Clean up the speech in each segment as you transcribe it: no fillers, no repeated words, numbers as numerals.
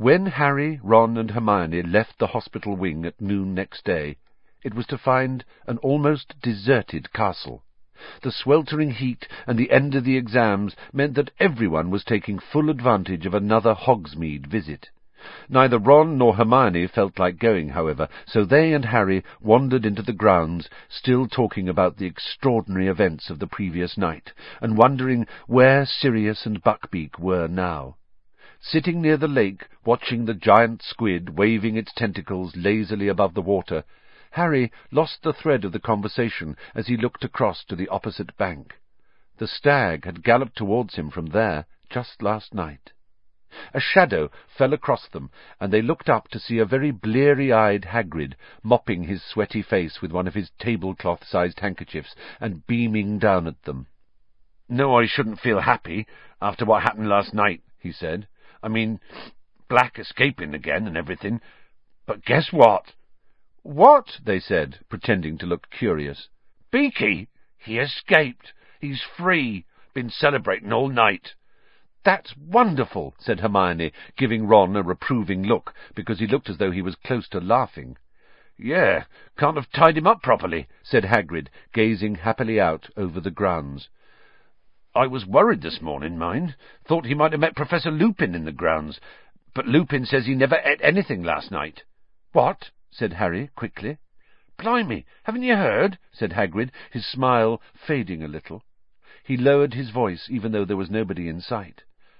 When Harry, Ron, and Hermione left the hospital wing at noon next day, it was to find an almost deserted castle. The sweltering heat and the end of the exams meant that everyone was taking full advantage of another Hogsmeade visit. Neither Ron nor Hermione felt like going, however, so they and Harry wandered into the grounds, still talking about the extraordinary events of the previous night, and wondering where Sirius and Buckbeak were now. Sitting near the lake, watching the giant squid waving its tentacles lazily above the water, Harry lost the thread of the conversation as he looked across to the opposite bank. The stag had galloped towards him from there just last night. A shadow fell across them, and they looked up to see a very bleary-eyed Hagrid mopping his sweaty face with one of his tablecloth-sized handkerchiefs and beaming down at them. "No, I shouldn't feel happy after what happened last night," he said. "I mean, Black escaping again and everything. But guess what?" "What?" they said, pretending to look curious. "Beaky! He escaped. He's free. Been celebrating all night." "That's wonderful," said Hermione, giving Ron a reproving look, because he looked as though he was close to laughing. "Yeah, can't have tied him up properly," said Hagrid, gazing happily out over the grounds. "I was worried this morning, mind. Thought he might have met Professor Lupin in the grounds, but Lupin says he never ate anything last night." "What?" said Harry, quickly. "Blimey, haven't you heard?" said Hagrid, his smile fading a little. He lowered his voice, even though there was nobody in sight.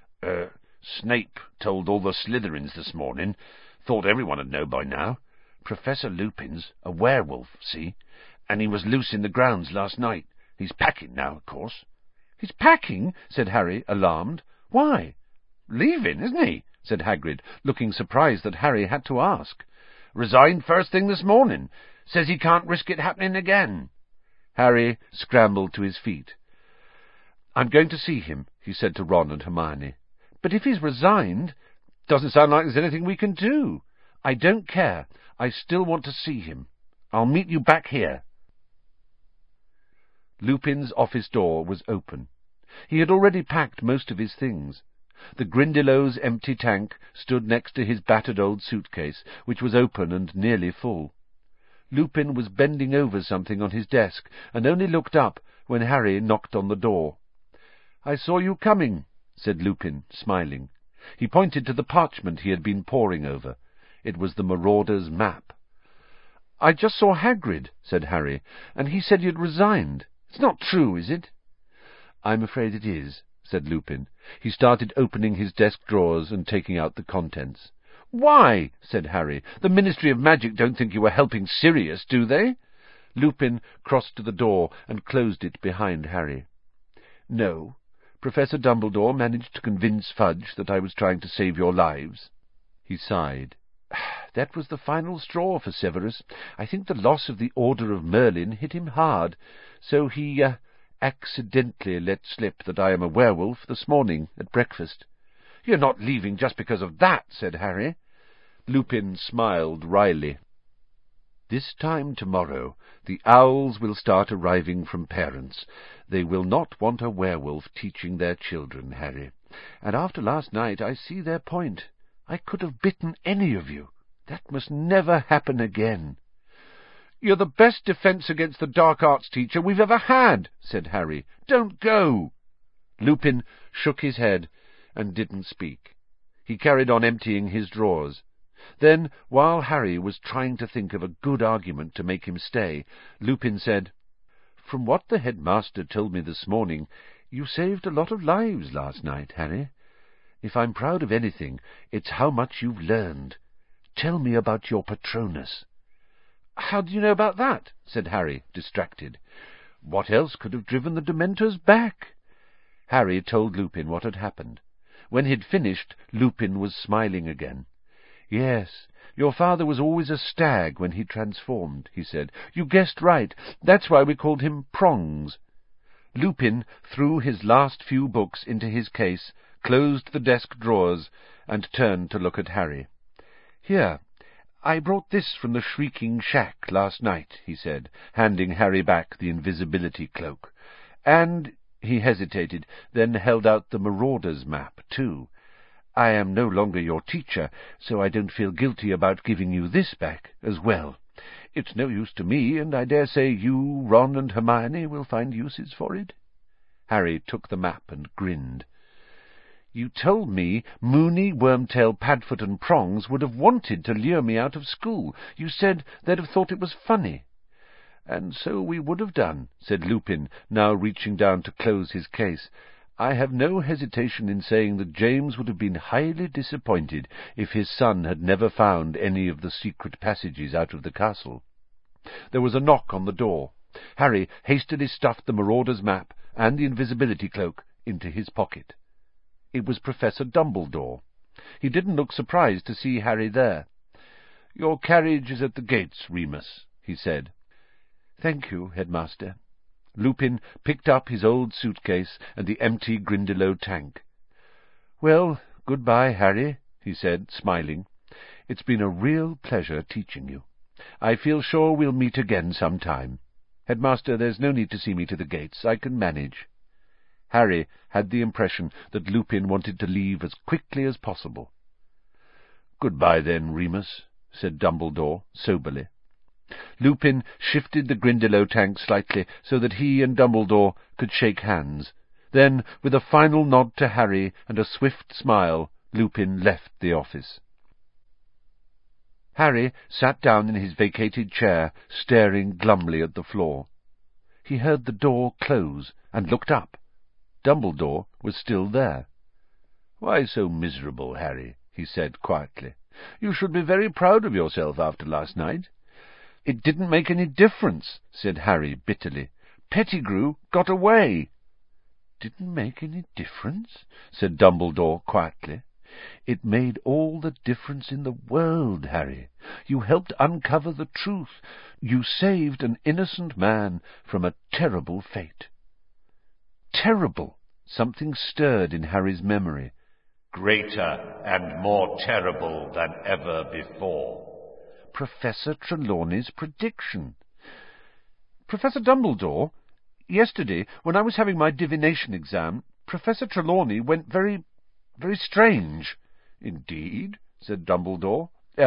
Snape told all the Slytherins this morning. Thought everyone would know by now. Professor Lupin's a werewolf, see? And he was loose in the grounds last night. He's packing now, of course." "He's packing?" said Harry, alarmed. "Why?" "Leaving, isn't he?" said Hagrid, looking surprised that Harry had to ask. "Resigned first thing this morning. Says he can't risk it happening again." Harry scrambled to his feet. "I'm going to see him," he said to Ron and Hermione. "But if he's resigned, doesn't sound like there's anything we can do." "I don't care. I still want to see him. I'll meet you back here." Lupin's office door was open. He had already packed most of his things. The Grindylows' empty tank stood next to his battered old suitcase, which was open and nearly full. Lupin was bending over something on his desk, and only looked up when Harry knocked on the door. "I saw you coming," said Lupin, smiling. He pointed to the parchment he had been poring over. It was the Marauders' map. "I just saw Hagrid," said Harry, "and he said you'd resigned. It's not true, is it?" "I'm afraid it is," said Lupin. He started opening his desk drawers and taking out the contents. "Why?" said Harry. "The Ministry of Magic don't think you were helping Sirius, do they?" Lupin crossed to the door and closed it behind Harry. "No. Professor Dumbledore managed to convince Fudge that I was trying to save your lives." He sighed. "That was the final straw for Severus. I think the loss of the Order of Merlin hit him hard, so he accidentally let slip that I am a werewolf this morning at breakfast." "You're not leaving just because of that," said Harry. Lupin smiled wryly. "This time tomorrow the owls will start arriving from parents. They will not want a werewolf teaching their children, Harry. And after last night I see their point. I could have bitten any of you. That must never happen again." "You're the best defence against the dark arts teacher we've ever had," said Harry. "Don't go." Lupin shook his head and didn't speak. He carried on emptying his drawers. Then, while Harry was trying to think of a good argument to make him stay, Lupin said, "From what the headmaster told me this morning, you saved a lot of lives last night, Harry. If I'm proud of anything, it's how much you've learned. Tell me about your Patronus." "How do you know about that?" said Harry, distracted. "What else could have driven the Dementors back?" Harry told Lupin what had happened. When he'd finished, Lupin was smiling again. "Yes, your father was always a stag when he transformed," he said. "You guessed right. That's why we called him Prongs." Lupin threw his last few books into his case, closed the desk drawers, and turned to look at Harry. "Here, I brought this from the Shrieking Shack last night," he said, handing Harry back the invisibility cloak. "And—" he hesitated, then held out the Marauders' map, too. I am no longer your teacher, so I don't feel guilty about giving you this back as well. It's no use to me, and I dare say you, Ron, and Hermione will find uses for it." Harry took the map and grinned. "You told me Moony, Wormtail, Padfoot, and Prongs would have wanted to lure me out of school. You said they'd have thought it was funny." "And so we would have done," said Lupin, now reaching down to close his case. "I have no hesitation in saying that James would have been highly disappointed if his son had never found any of the secret passages out of the castle." There was a knock on the door. Harry hastily stuffed the marauder's map and the invisibility cloak into his pocket. It was Professor Dumbledore. He didn't look surprised to see Harry there. "Your carriage is at the gates, Remus," he said. "Thank you, Headmaster." Lupin picked up his old suitcase and the empty Grindylow tank. "Well, good-bye, Harry," he said, smiling. "It's been a real pleasure teaching you. I feel sure we'll meet again some time. Headmaster, there's no need to see me to the gates. I can manage." Harry had the impression that Lupin wanted to leave as quickly as possible. "Good-bye, then, Remus," said Dumbledore soberly. Lupin shifted the Grindylow tank slightly so that he and Dumbledore could shake hands. Then, with a final nod to Harry and a swift smile, Lupin left the office. Harry sat down in his vacated chair, staring glumly at the floor. He heard the door close and looked up. Dumbledore was still there. "Why so miserable, Harry?" he said quietly. "You should be very proud of yourself after last night." "It didn't make any difference," said Harry bitterly. "Pettigrew got away." "Didn't make any difference?" said Dumbledore quietly. "It made all the difference in the world, Harry. You helped uncover the truth. You saved an innocent man from a terrible fate." Terrible! Something stirred in Harry's memory. "Greater and more terrible than ever before." Professor Trelawney's prediction. "Professor Dumbledore, yesterday, when I was having my divination exam, Professor Trelawney went very strange." "Indeed?" said Dumbledore.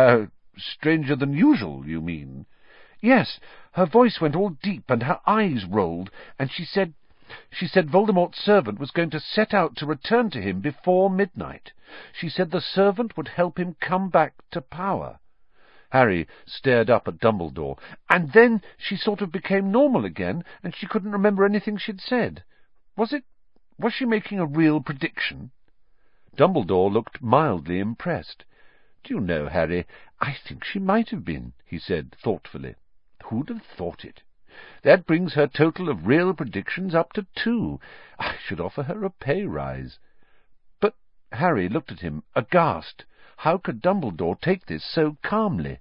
Stranger than usual, you mean?" "Yes. Her voice went all deep, and her eyes rolled, and she said Voldemort's servant was going to set out to return to him before midnight. She said the servant would help him come back to power." Harry stared up at Dumbledore. "And then she sort of became normal again, and she couldn't remember anything she'd said. Was she making a real prediction?" Dumbledore looked mildly impressed. "Do you know, Harry, I think she might have been," he said thoughtfully. "Who'd have thought it? That brings her total of real predictions up to 2. I should offer her a pay rise." But Harry looked at him, aghast. How could Dumbledore take this so calmly?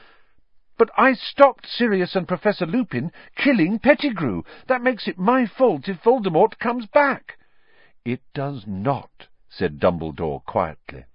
"But I stopped Sirius and Professor Lupin killing Pettigrew. That makes it my fault if Voldemort comes back." "It does not," said Dumbledore quietly.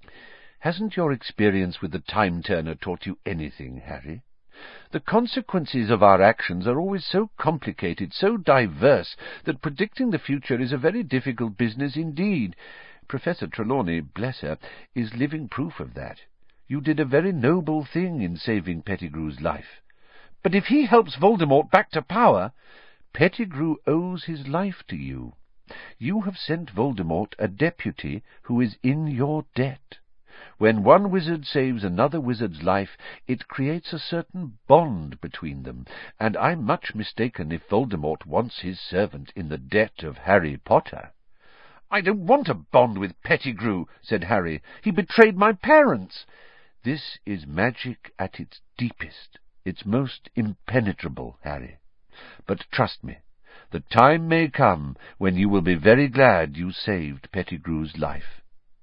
"Hasn't your experience with the Time Turner taught you anything, Harry? The consequences of our actions are always so complicated, so diverse, that predicting the future is a very difficult business indeed. Professor Trelawney, bless her, is living proof of that. You did a very noble thing in saving Pettigrew's life." "But if he helps Voldemort back to power—" "Pettigrew owes his life to you. You have sent Voldemort a deputy who is in your debt. When one wizard saves another wizard's life, it creates a certain bond between them, and I'm much mistaken if Voldemort wants his servant in the debt of Harry Potter." "I don't want a bond with Pettigrew," said Harry. "He betrayed my parents." "This is magic at its deepest, its most impenetrable, Harry. But trust me, the time may come when you will be very glad you saved Pettigrew's life."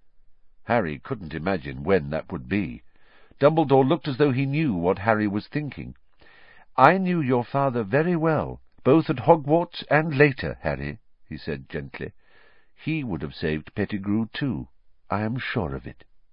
Harry couldn't imagine when that would be. Dumbledore looked as though he knew what Harry was thinking. "I knew your father very well, both at Hogwarts and later, Harry," he said gently. "He would have saved Pettigrew too, I am sure of it."